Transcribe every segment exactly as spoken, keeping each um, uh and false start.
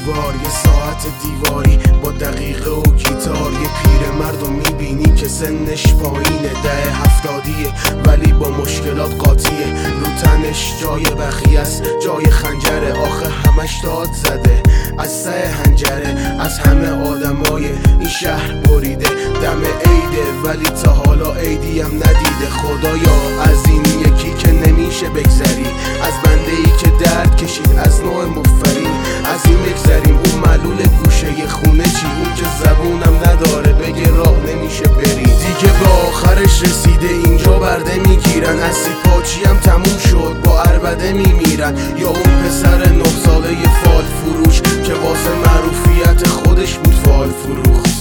دیوار، یه ساعت دیواری با دقیقه و گیتار. یه پیر مردو میبینی که سنش پایینه، ده هفتادیه ولی با مشکلات قاطیه. رو تنش جای بخی است، جای خنجره، آخه همش داد زده از سه هنجره. از همه آدمای این شهر بریده، دم عیده ولی تا حالا عیدی هم ندیده. خدایا از این یکی که نمیشه بگذری، از بنده ای که درد کشید از نوع مفری. از این بگذریم، اون معلول گوشه خونه چی؟ اون که زبونم نداره بگه راه نمیشه بری. دیگه به آخرش رسیده، اینجا برده میگیرن، از سیپاچی هم تموم شد با عربده میمیرن. یا اون پسر نه ساله فال فروش که واسه معروفیت خودش بود فال فروخت.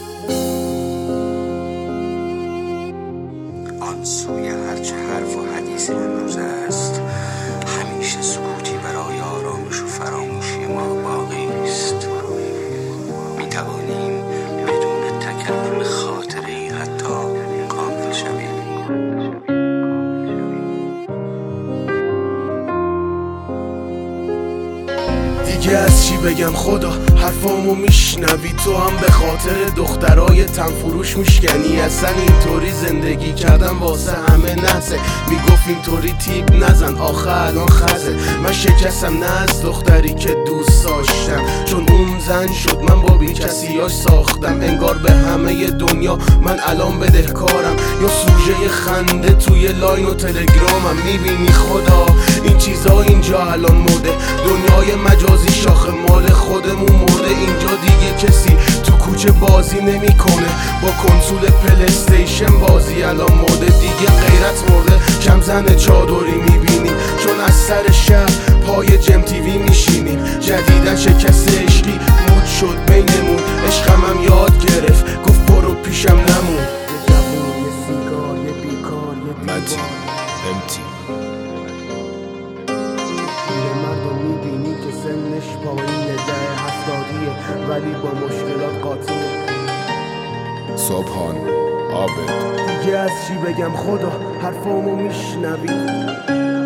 آن سوی هرچه حرف و حدیث امروز است، همیشه سکوتی برای آرامش و فراموشی ما باقی است. می توانیم بدون تکلم خاطری حتی غافل شویم. دیگه از چی بگم خدا، حرفامو میشنوی تو هم به خاطر دخترای تنفروش میشکنی. اصلا اینطوری زندگی کردم واسه همه نحسه، میگفت اینطوری تیپ نزن آخه الان خزه. من شکستم نه از دختری که دوست داشتم، چون اون زن شد من با بی کسیاش ساختم. انگار به همه دنیا من الان بدهکارم، یا سوژه خنده توی لاین و تلگرامم. میبینی خدا این چیزا اینجا الان مده، دنیای مجازی شاخه مال خودمون مرده. اینجا دیگه کسی تو کوچه بازی نمیکنه، با کنسول پلیستیشن بازی الان مرده. دیگه غیرت مرده، کم زن چادری میبینیم، چون از سر شب پای جم تیوی میشینیم. جدیدن شکست عشقی مود شد بینمون، عشقم هم یاد گرفت گفت برو پیشم نمون. یه جوون، یه سیگار، یه بیکار، یه دیوار امتی مردم میبینی که سنش پایینه، ده هفتادیه ولی با مشکلات قاطیه. صبحان عابد. دیگه از چی بگم خدا، حرفامو میشنوی.